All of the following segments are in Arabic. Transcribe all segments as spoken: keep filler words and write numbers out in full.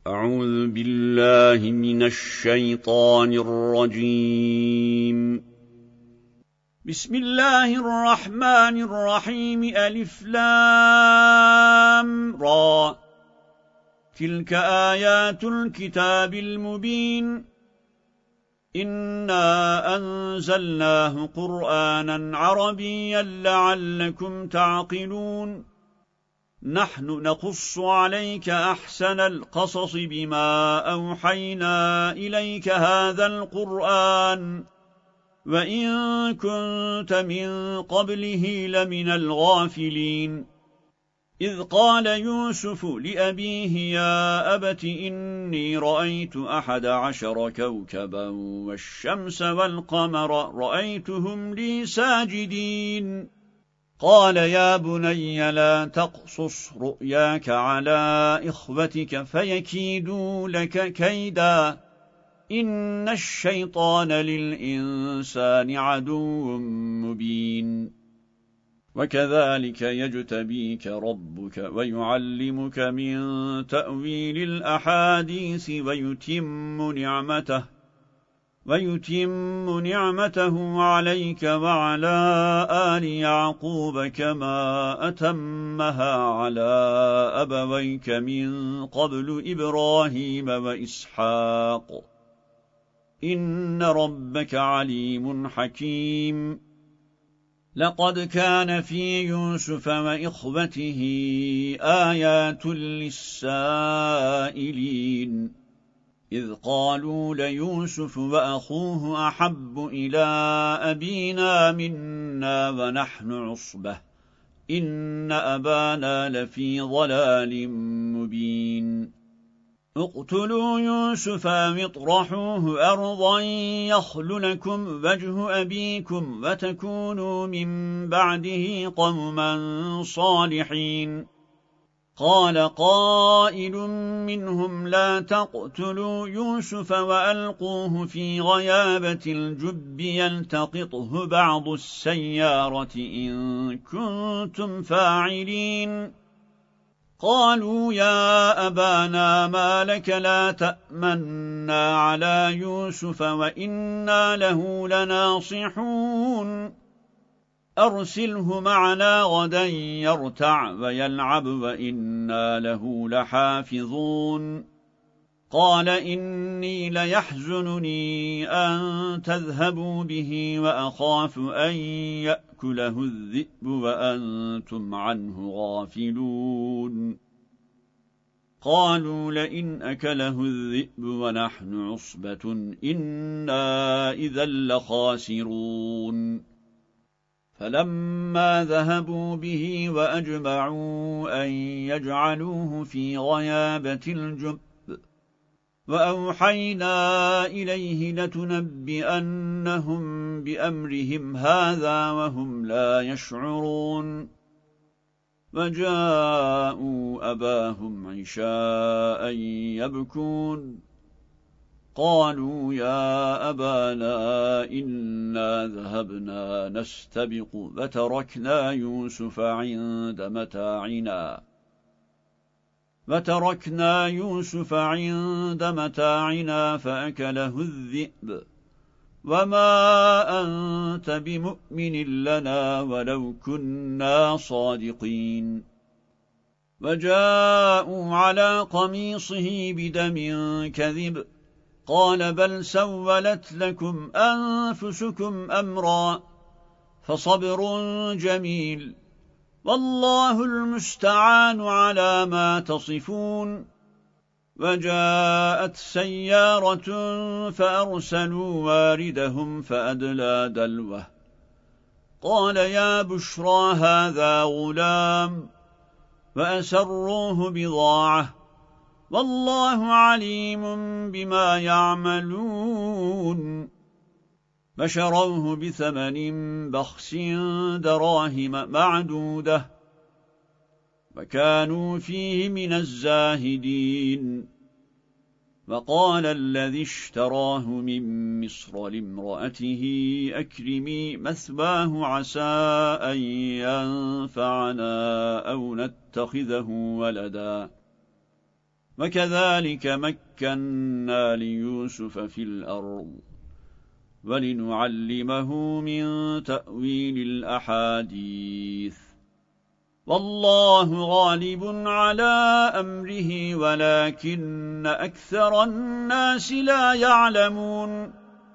أعوذ بالله من الشيطان الرجيم. بسم الله الرحمن الرحيم. ألف لام را. تلك آيات الكتاب المبين. إنا أنزلناه قرآنا عربيا لعلكم تعقلون. نحن نقص عليك أحسن القصص بما أوحينا إليك هذا القرآن وإن كنت من قبله لمن الغافلين. إذ قال يوسف لأبيه يا أبت إني رأيت أحد عشر كوكبا والشمس والقمر رأيتهم لي ساجدين. قال يا بني لا تقصص رؤياك على إخوتك فيكيدوا لك كيدا إن الشيطان للإنسان عدو مبين. وكذلك يجتبيك ربك ويعلمك من تأويل الأحاديث ويتم نعمته ويتم نعمته عليك وعلى آل يعقوب كما أتمها على أبويك من قبل إبراهيم وإسحاق إن ربك عليم حكيم. لقد كان في يوسف وإخوته آيات للسائلين إذ قالوا ليوسف وأخوه أحب إلى أبينا منا ونحن عصبة إن أبانا لفي ضلال مبين. اقتلوا يوسف واطرحوه أرضا يخل لكم وجه أبيكم وتكونوا من بعده قوما صالحين. قال قائل منهم لا تقتلوا يوسف وألقوه في غيابة الجب يلتقطه بعض السيارة إن كنتم فاعلين. قالوا يا أبانا ما لك لا تأمنا على يوسف وإنا له لناصحون. أرسله معنا غدا يرتع ويلعب وإنا له لحافظون. قال إني ليحزنني أن تذهبوا به وأخاف أن يأكله الذئب وأنتم عنه غافلون. قالوا لئن أكله الذئب ونحن عصبة إنا إذا لخاسرون. فلما ذهبوا به وأجمعوا أن يجعلوه في غيابة الجب وأوحينا إليه لتنبئنهم بأمرهم هذا وهم لا يشعرون. وجاءوا أباهم عشاء يبكون. قالوا يا أبانا إنا ذهبنا نستبق وتركنا يوسف عند متاعنا وتركنا يوسف عند متاعنا فأكله الذئب وما أنت بمؤمن لنا ولو كنا صادقين. وجاءوا على قميصه بدم كذب قال بل سولت لكم أنفسكم أمرا فصبر جميل والله المستعان على ما تصفون. وجاءت سيارة فأرسلوا واردهم فأدلى دلوه قال يا بشرى هذا غلام وأسروه بضاعة والله عليم بما يعملون. فشروه بثمن بخس دراهم معدودة وكانوا فيه من الزاهدين. وقال الذي اشتراه من مصر لامرأته أكرمي مثواه عسى أن ينفعنا أو نتخذه ولدا وكذلك مكنا ليوسف في الأرض ولنعلمه من تأويل الأحاديث والله غالب على أمره ولكن أكثر الناس لا يعلمون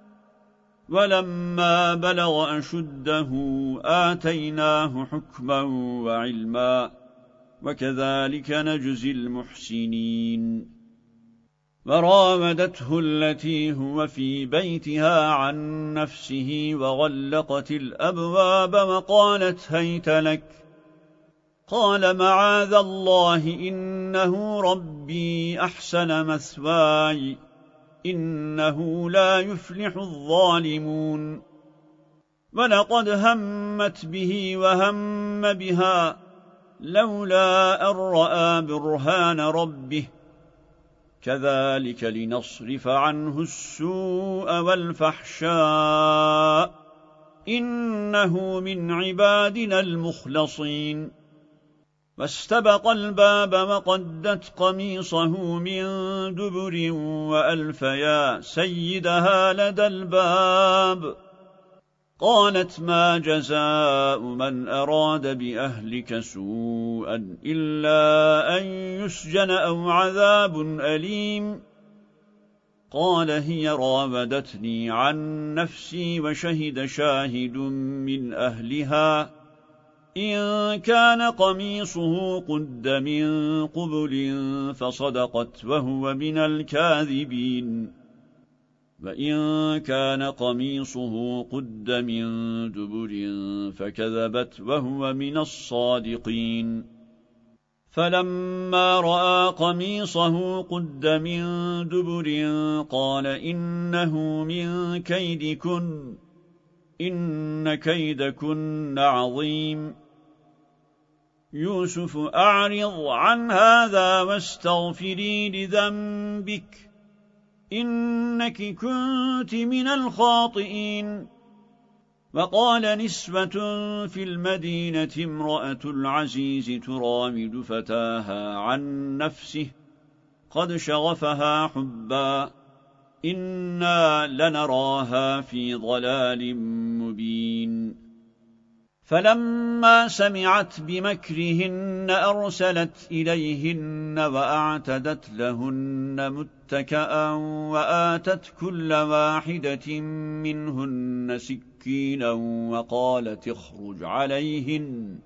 ولما بلغ أشده آتيناه حكما وعلما وكذلك نجزي المحسنين وراودته التي هو في بيتها عن نفسه وغلقت الأبواب وقالت هيت لك قال معاذ الله إنه ربي أحسن مثواي إنه لا يفلح الظالمون ولقد همت به وهم بها لولا أن رأى برهان ربه كذلك لنصرف عنه السوء والفحشاء إنه من عبادنا المخلصين واستبق الباب وقدت قميصه من دبر وألف يا سيدها لدى الباب قالت ما جزاء من أراد بأهلك سوءا إلا أن يسجن أو عذاب أليم قال هي راودتني عن نفسي وشهد شاهد من أهلها إن كان قميصه قد من قبل فصدقت وهو من الكاذبين وإن كان قميصه قد من دبر فكذبت وهو من الصادقين فلما رأى قميصه قد من دبر قال إنه من كيدكن إن كيدكن عظيم يوسف أعرض عن هذا واستغفري لذنبك إنك كنت من الخاطئين وقال نسبة في المدينة امرأة العزيز تراود فتاها عن نفسه قد شغفها حبا إنا لنراها في ضلال مبين فلما سمعت بمكرهن أرسلت إليهن وأعتدت لهن متكأ وآتت كل واحدة منهن سكينا وقالت اخرج عليهن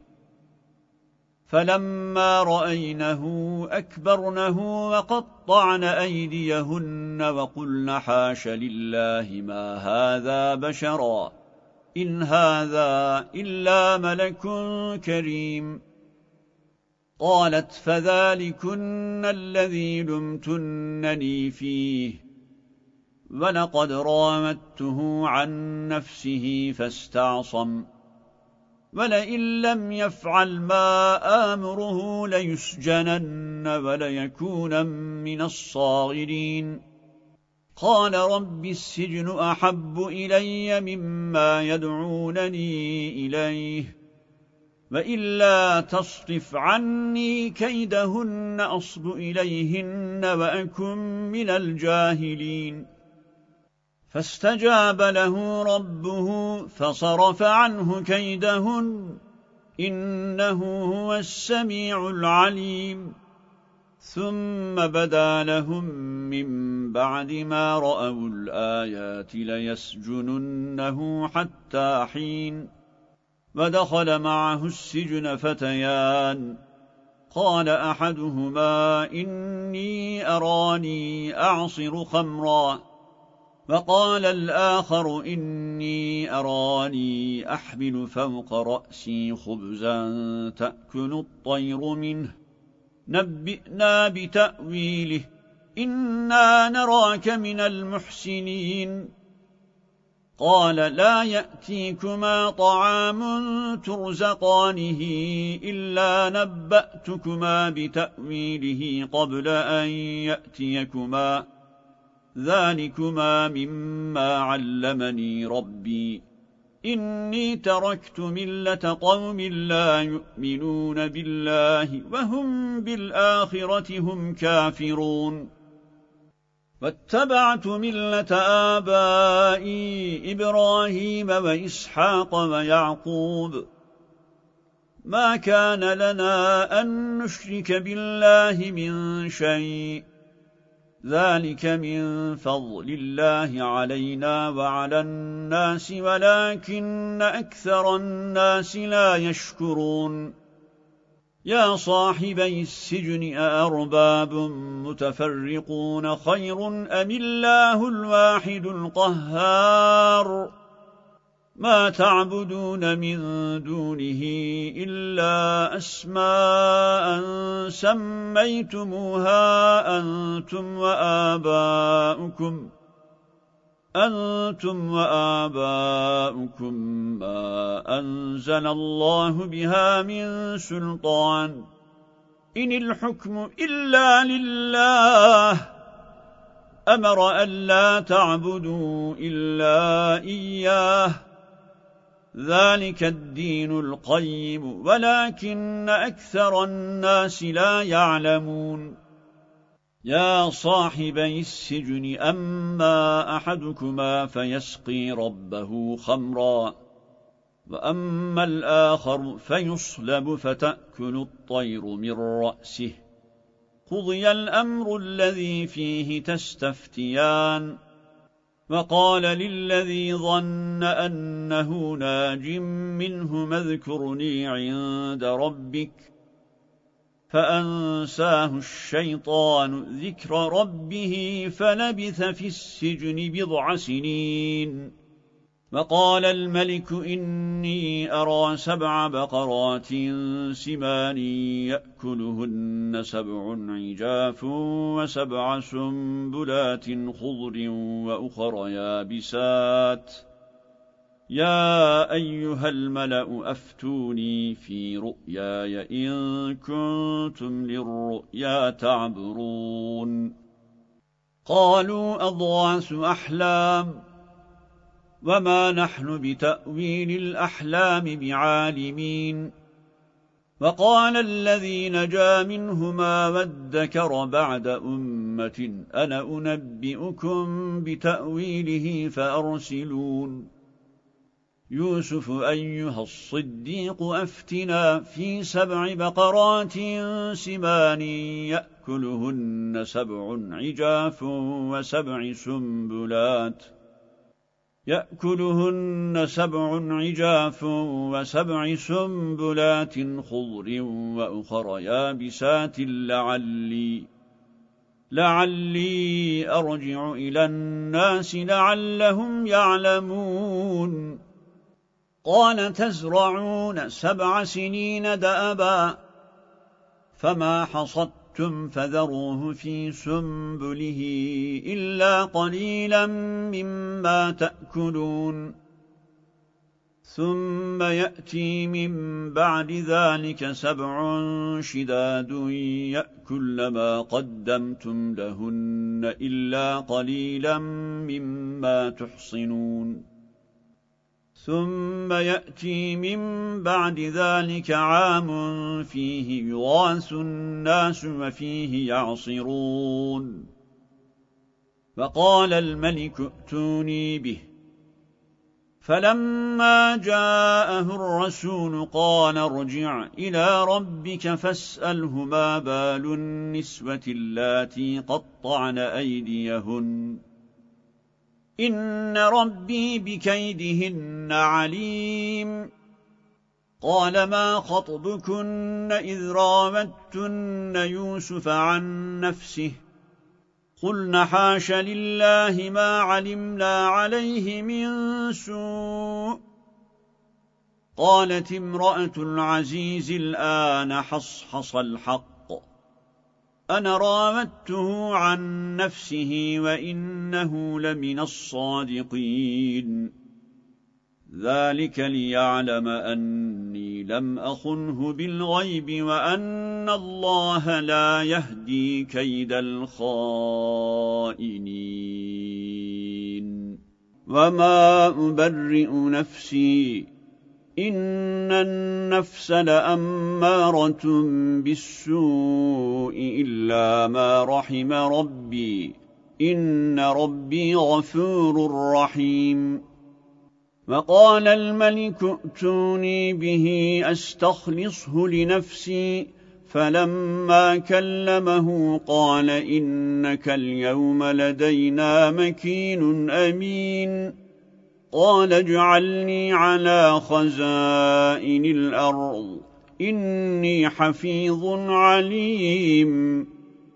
فلما رأينه أكبرنه وقطعن أيديهن وقلن حاش لله ما هذا بشرا إن هذا إلا ملك كريم قالت فذلكن الذي لمتنني فيه ولقد رامته عن نفسه فاستعصم ولئن لم يفعل ما آمره ليسجنن وليكون من الصاغرين قال رب السجن أحب إلي مما يدعونني إليه وإلا تصرف عني كيدهن أصب إليهن وأكن من الجاهلين فاستجاب له ربه فصرف عنه كيدهن إنه هو السميع العليم ثم بدا لهم من بعد ما رأوا الآيات ليسجننه حتى حين ودخل معه السجن فتيان قال أحدهما إني أراني أعصر خمرا وقال الآخر إني أراني أحمل فوق رأسي خبزا تأكل الطير منه نبئنا بتأويله إنا نراك من المحسنين قال لا يأتيكما طعام ترزقانه إلا نبأتكما بتأويله قبل أن يأتيكما ذلكما مما علمني ربي إني تركت ملة قوم لا يؤمنون بالله وهم بالآخرة هم كافرون واتبعت ملة آبائي إبراهيم وإسحاق ويعقوب ما كان لنا أن نشرك بالله من شيء ذلك من فضل الله علينا وعلى الناس ولكن أكثر الناس لا يشكرون يا صاحبي السجن أأرباب متفرقون خير أم الله الواحد القهار ما تعبدون من دونه إلا أسماء سميتموها أنتم وآباؤكم أنتم وآباؤكم ما أنزل الله بها من سلطان إن الحكم إلا لله أمر ألا تعبدوا إلا إياه ذلك الدين القيم ولكن أكثر الناس لا يعلمون يا صاحبي السجن أما أحدكما فيسقي ربه خمرا وأما الآخر فيصلب فتأكل الطير من رأسه قضي الأمر الذي فيه تستفتيان وقال للذي ظن أنه ناج منه اذكرني عند ربك فأنساه الشيطان ذكر ربه فلبث في السجن بضع سنين وقال الملك إني أرى سبع بقرات سمان يأكلهن سبع عجاف وسبع سنبلات خضر وأخر يابسات يا أيها الملأ أفتوني في رؤياي إن كنتم للرؤيا تعبرون قالوا أضغاث أحلام وما نحن بتأويل الأحلام بعالمين وقال الذي نجا منهما وادكر بعد أمة أنا أنبئكم بتأويله فأرسلون يوسف أيها الصديق أفتنا في سبع بقرات سمان يأكلهن سبع عجاف وسبع سنبلات يأكلهن سبع عجاف وسبع سنبلات خضر وأخر يابسات لعلي لعلي أرجع إلى الناس لعلهم يعلمون قال تزرعون سبع سنين دأبا فما حصدتم فذروه في سنبله إلا قليلا مما تأكلون ثم يأتي من بعد ذلك سبع شداد يأكل ما قدمتم لهن إلا قليلا مما تحصنون ثم يأتي من بعد ذلك عام فيه يغاث الناس وفيه يعصرون فقال الملك ائتوني به فلما جاءه الرسول قال ارجع إلى ربك فاسأله ما بال النسوة اللاتي قطعن أيديهن إن ربي بكيدهن عليم قال ما خطبكن إذ راودتن يوسف عن نفسه قلن حاش لله ما علمنا عليه من سوء قالت امرأة العزيز الآن حصحص الحق أنا راودته عن نفسه وإنه لمن الصادقين ذلك ليعلم أني لم أخنه بالغيب وأن الله لا يهدي كيد الخائنين وما أبرئ نفسي إن النفس لأمارة بالسوء إلا ما رحم ربي إن ربي غفور رحيم. وقال الملك ائتوني به أستخلصه لنفسي فلما كلمه قال إنك اليوم لدينا مكين أمين. قال اجعلني على خزائن الأرض إني حفيظ عليم.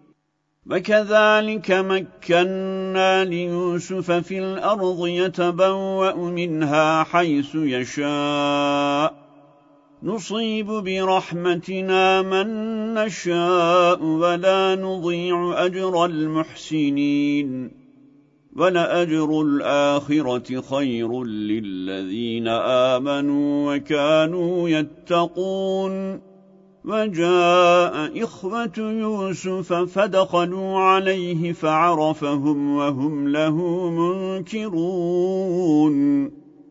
وكذلك مكنا ليوسف في الأرض يتبوأ منها حيث يشاء نصيب برحمتنا من نشاء ولا نضيع أجر المحسنين ولأجر الآخرة خير للذين آمنوا وكانوا يتقون. وجاء إخوة يوسف فدخلوا عليه فعرفهم وهم له منكرون.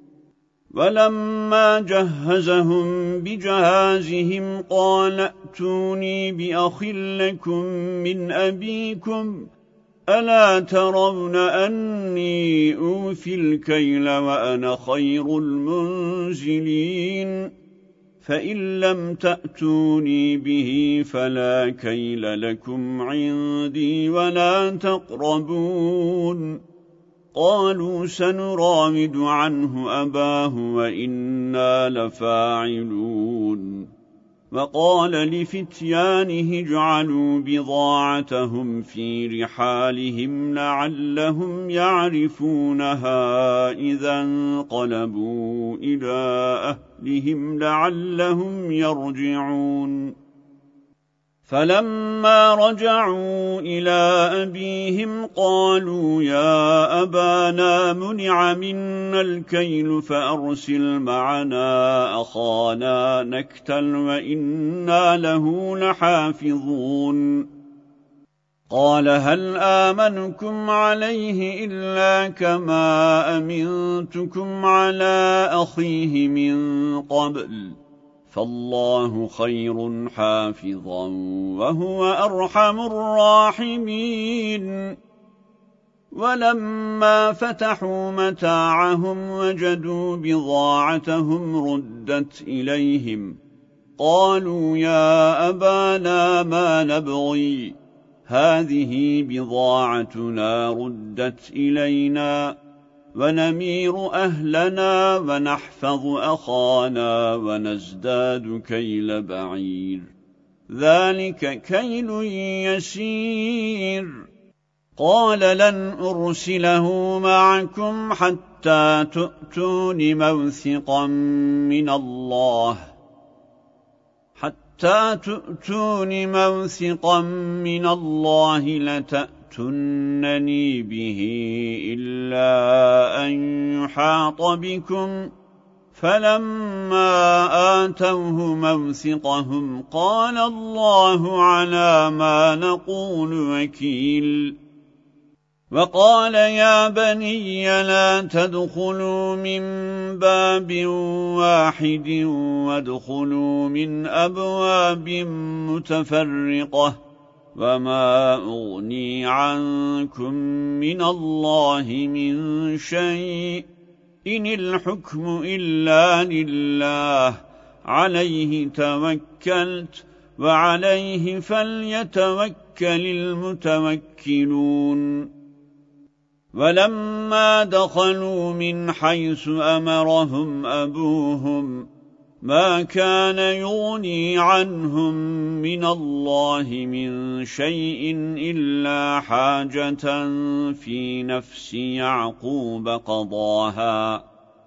ولما جهزهم بجهازهم قال ائتوني بأخ لكم من أبيكم ألا ترون أني أوفي الكيل وأنا خير المنزلين فإن لم تأتوني به فلا كيل لكم عندي ولا تقربون. قالوا سنراود عنه أباه وإنا لفاعلون. وقال لفتيانه اجعلوا بضاعتهم في رحالهم لعلهم يعرفونها إذا انقلبوا إلى أهلهم لعلهم يرجعون. فلما رجعوا إلى أبيهم قالوا يا أبانا منع منا الكيل فأرسل معنا أخانا نكتل وإنا له لحافظون. قال هل آمنكم عليه إلا كما أمنتكم على أخيه من قبل فالله خير حافظا وهو أرحم الراحمين. ولما فتحوا متاعهم وجدوا بضاعتهم ردت إليهم قالوا يا أبانا ما نبغي هذه بضاعتنا ردت إلينا ونمير أهلنا ونحفظ أخانا ونزداد كيل بعير ذلك كيل يسير. قال لن أرسله معكم حتى تؤتون موثقا من الله حتى تؤتون موثقا من الله لتأتونني به إلا أن يحاط بكم. فلما آتوه موثقهم قال الله على ما نقول وكيل. وقال يا بني لا تدخلوا من باب واحد وادخلوا من أبواب متفرقة وما أغني عنكم من الله من شيء إن الحكم إلا لله عليه توكلت وعليه فليتوكل المتوكلون. ولما دخلوا من حيث أمرهم أبوهم ما كان يغني عنهم من الله من شيء إلا حاجة في نفس يعقوب قضاها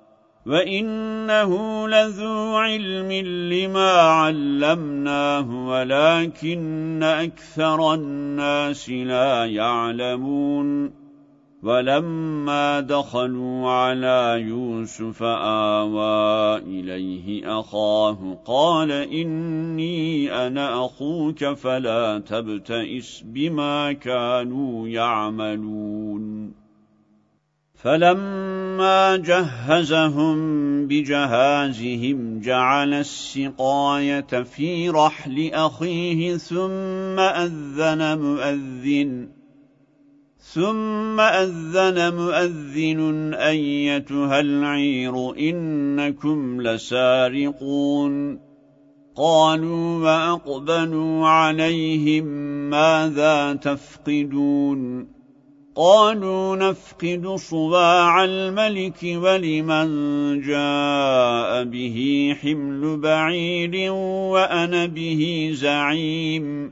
وإنه لذو علم لما علمناه ولكن أكثر الناس لا يعلمون. ولما دخلوا على يوسف آوى إليه أخاه قال إني أنا أخوك فلا تبتئس بما كانوا يعملون. فلما فلما جهزهم بجهازهم جعل السقاية في رحل أخيه ثم أذن مؤذن ثم أذن مؤذن أيتها العير إنكم لسارقون قالوا وأقبلوا عليهم ماذا تفقدون قالوا نفقد صواع الملك ولمن جاء به حمل بعير وأنا به زعيم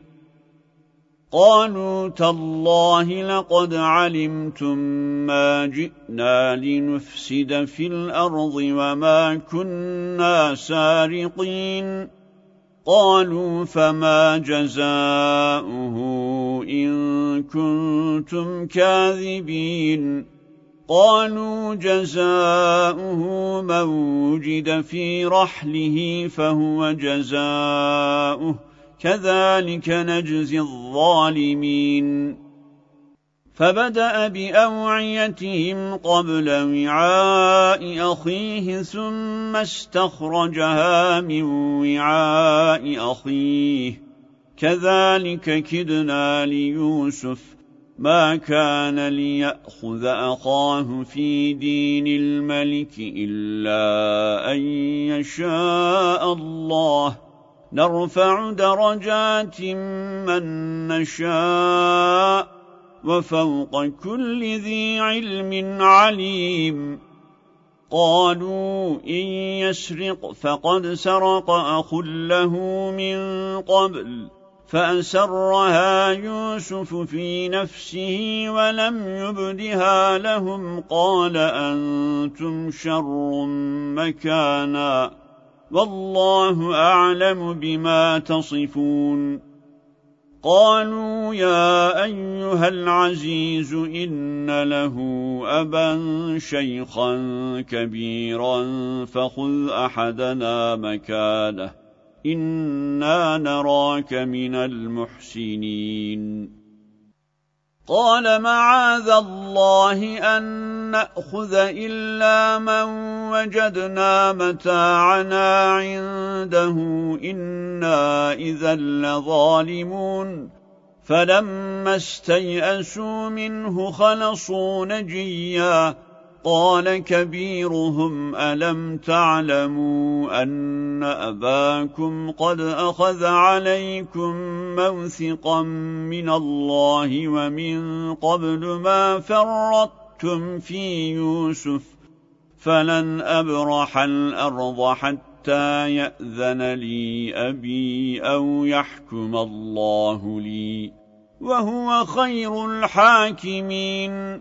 قالوا تالله لقد علمتم ما جئنا لنفسد في الأرض وما كنا سارقين قالوا فما جزاؤه إن كنتم كاذبين قالوا جزاؤه من وجد في رحله فهو جزاؤه كذلك نجزي الظالمين فبدأ بأوعيتهم قبل وعاء أخيه ثم استخرجها من وعاء أخيه كذلك كدنا ليوسف ما كان ليأخذ أخاه في دين الملك إلا أن يشاء الله نرفع درجات من نشاء وفوق كل ذي علم عليم قالوا إن يسرق فقد سرق أخ له من قبل فأسرها يوسف في نفسه ولم يبدها لهم قال أنتم شر مكانا والله أعلم بما تصفون قالوا يا أيها العزيز إن له أبا شيخا كبيرا فخذ أحدنا مكانه إنا نراك من المحسنين قال معاذ الله أن نأخذ إلا من وجدنا متاعنا عنده إنا إذا لظالمون فلما استيئسوا منه خلصوا نجيا قال كبيرهم ألم تعلموا أن أباكم قد أخذ عليكم موثقا من الله ومن قبل ما فرطتم في يوسف فلن أبرح الأرض حتى يأذن لي أبي أو يحكم الله لي وهو خير الحاكمين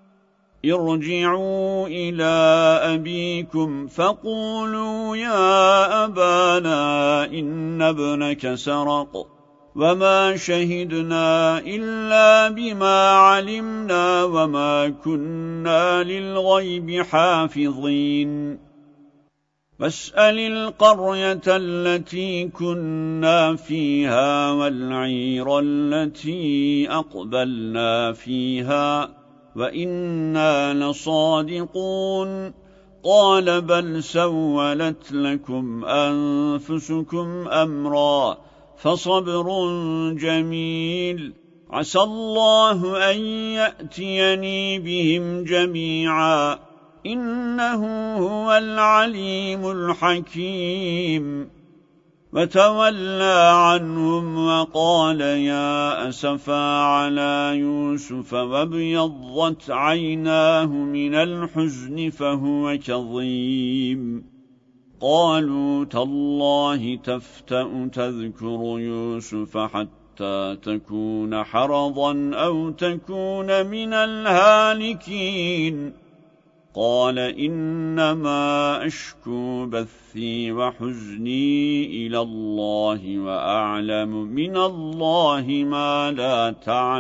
ارجعوا إلى أبيكم فقولوا يا أبانا إن ابنك سرق وما شهدنا إلا بما علمنا وما كنا للغيب حافظين واسأل القرية التي كنا فيها والعير التي أقبلنا فيها وإنا لصادقون قال بل سولت لكم أنفسكم أمرا فصبر جميل عسى الله أن يأتيني بهم جميعا إنه هو العليم الحكيم وتولى عنهم وقال يا أسفا على يوسف وابيضت عيناه من الحزن فهو كظيم قالوا تالله تفتأ تذكر يوسف حتى تكون حرضا أو تكون من الهالكين قال إنما أشكو بثي وحزني إلى الله وأعلم من الله ما لا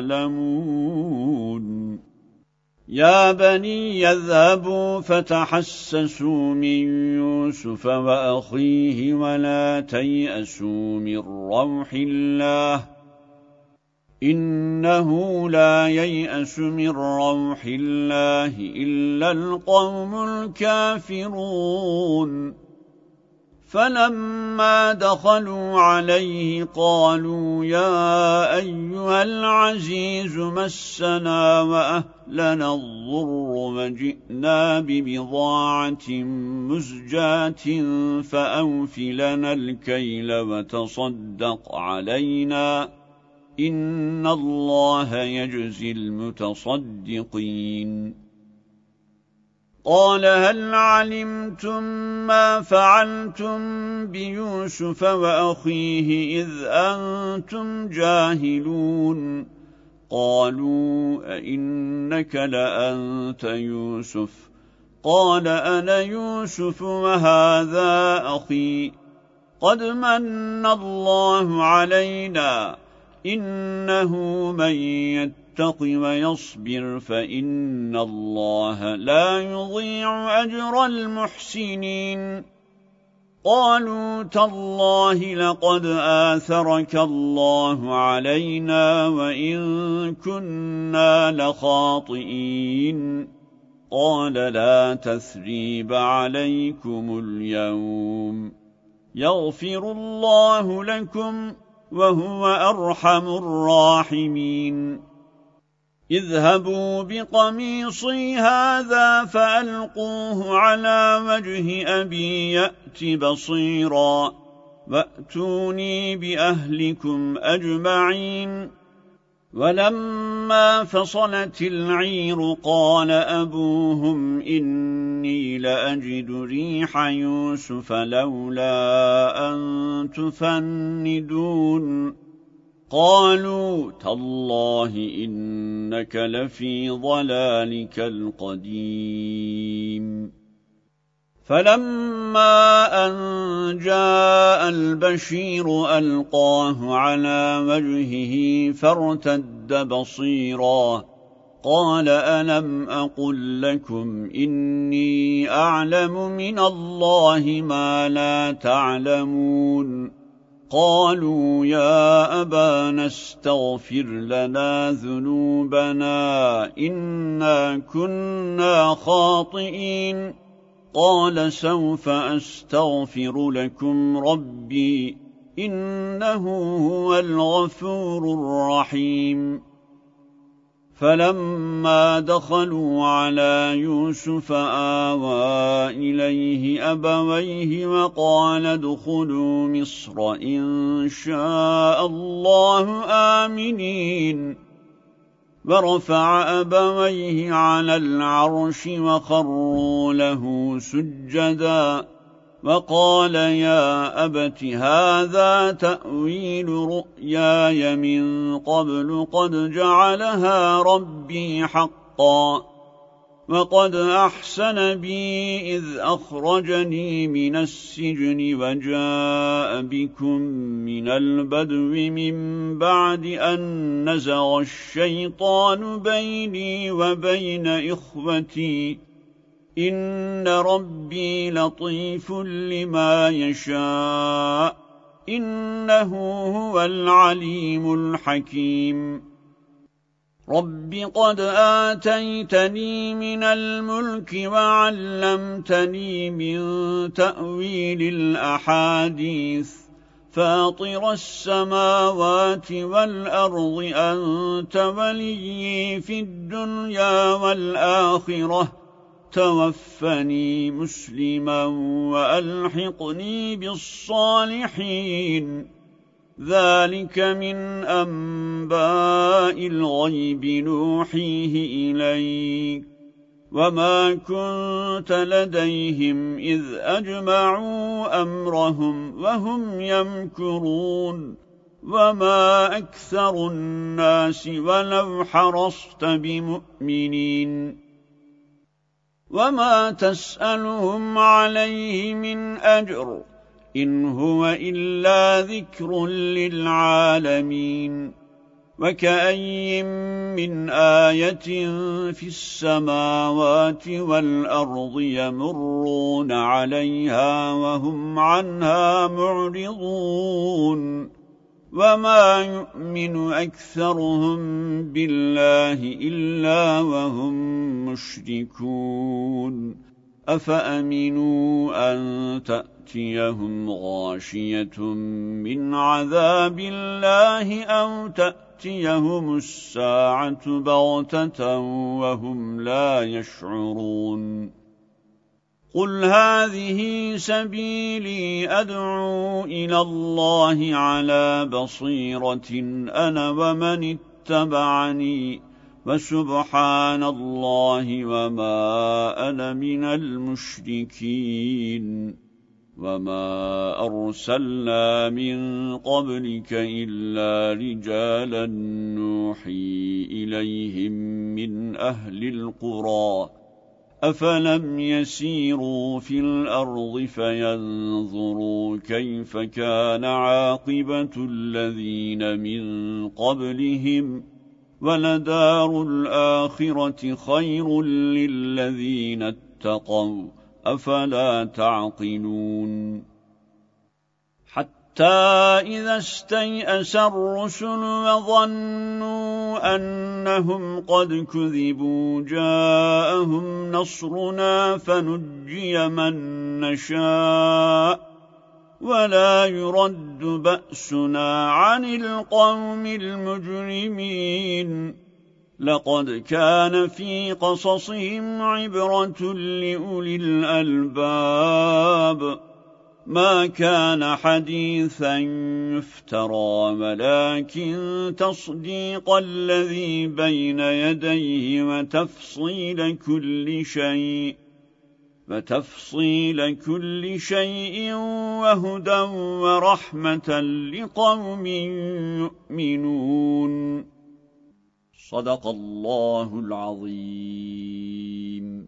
تعلمون يا بني يذهبوا فتحسسوا من يوسف وأخيه ولا تيأسوا من روح الله إنه لا ييأس من روح الله إلا القوم الكافرون فلما دخلوا عليه قالوا يا أيها العزيز مسنا وأهلنا الضر وجئنا ببضاعة مزجاة فأوف لنا الكيل وتصدق علينا إن الله يجزي المتصدقين قال هل علمتم ما فعلتم بيوسف وأخيه إذ أنتم جاهلون قالوا أئنك لأنت يوسف قال أنا يوسف وهذا أخي قد من الله علينا إنه من يتق ويصبر فإن الله لا يضيع أجر المحسنين قالوا تالله لقد آثرك الله علينا وإن كنا لخاطئين قال لا تثريب عليكم اليوم يغفر الله لكم وهو أرحم الراحمين اذهبوا بقميصي هذا فألقوه على وجه أبي يأت بصيرا وأتوني بأهلكم أجمعين ولما فصلت العير قال أبوهم إني لأجد ريح يوسف لولا أن تفندون قالوا تالله إنك لفي ضلالك القديم فلما أن جاء البشير ألقاه على وجهه فارتد بصيرا قال ألم أقل لكم إني أعلم من الله ما لا تعلمون قالوا يا أبانا استغفر لنا ذنوبنا إنا كنا خاطئين قال سوف أستغفر لكم ربي إنه هو الغفور الرحيم فلما دخلوا على يوسف آوى إليه أبويه وقال ادخلوا مصر إن شاء الله آمنين ورفع أبويه على العرش وخروا له سجدا وقال يا أبت هذا تأويل رؤياي من قبل قد جعلها ربي حقا وقد أحسن بي إذ أخرجني من السجن وجاء بكم من البدو من بعد أن نزغ الشيطان بيني وبين إخوتي إن ربي لطيف لما يشاء إنه هو العليم الحكيم رب قد آتيتني من الملك وعلمتني من تأويل الأحاديث فاطر السماوات والأرض أنت ولي في الدنيا والآخرة توفني مسلما وألحقني بالصالحين ذلك من أنباء الغيب نوحيه إليك وما كنت لديهم إذ أجمعوا أمرهم وهم يمكرون وما أكثر الناس ولو حرصت بمؤمنين وما تسألهم عليه من أجر إن هو إلا ذكر للعالمين وكأي من آية في السماوات والأرض يمرون عليها وهم عنها معرضون وما يؤمن أكثرهم بالله إلا وهم مشركون أفأمنوا أن تأتيهم غاشية من عذاب الله أو تأتيهم الساعة بغتة وهم لا يشعرون قل هذه سبيلي أدعو إلى الله على بصيرة أنا ومن اتبعني وسبحان الله وما أنا من المشركين وما أرسلنا من قبلك إلا رجالا نوحي إليهم من أهل القرى أفلم يسيروا في الأرض فينظروا كيف كان عاقبة الذين من قبلهم ولدار الآخرة خير للذين اتقوا أفلا تعقلون حتى إذا استيأس الرسل وظنوا أنهم قد كذبوا جاءهم نصرنا فنجي من نشاء ولا يرد بأسنا عن القوم المجرمين لقد كان في قصصهم عبرة لأولي الألباب ما كان حديثا يفترى ولكن تصديق الذي بين يديه وتفصيل كل شيء وتفصيل كل شيء وهدى ورحمة لقوم يؤمنون صدق الله العظيم.